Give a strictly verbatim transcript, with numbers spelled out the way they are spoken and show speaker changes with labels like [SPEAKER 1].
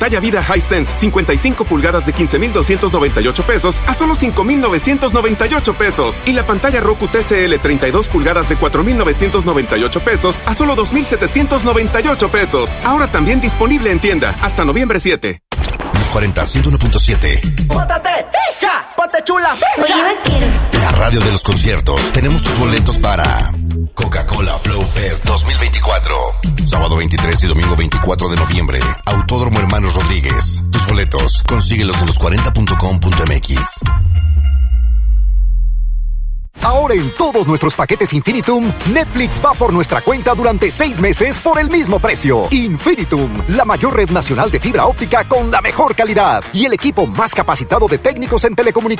[SPEAKER 1] Talla Vida Hisense cincuenta y cinco pulgadas de quince mil doscientos noventa y ocho pesos a solo cinco mil novecientos noventa y ocho pesos. Y la pantalla Roku T C L treinta y dos pulgadas de cuatro mil novecientos noventa y ocho pesos a solo dos mil setecientos noventa y ocho pesos. Ahora también disponible en tienda hasta noviembre siete.
[SPEAKER 2] Los cuarenta, ciento uno punto siete.
[SPEAKER 3] ¡Póntate! ¡Tica! ¡Ponte chula!
[SPEAKER 4] Oye, vaquero.
[SPEAKER 2] La radio de los conciertos. Tenemos tus boletos para Coca-Cola Flow Fest dos mil veinticuatro. Sábado veintitrés y domingo veinticuatro de noviembre. Autódromo Hermanos Rodríguez. Tus boletos, consíguelos en los cuarenta punto com punto m x.
[SPEAKER 5] Ahora en todos nuestros paquetes Infinitum, Netflix va por nuestra cuenta durante seis meses por el mismo precio. Infinitum, la mayor red nacional de fibra óptica con la mejor calidad y el equipo más capacitado de técnicos en telecomunicaciones.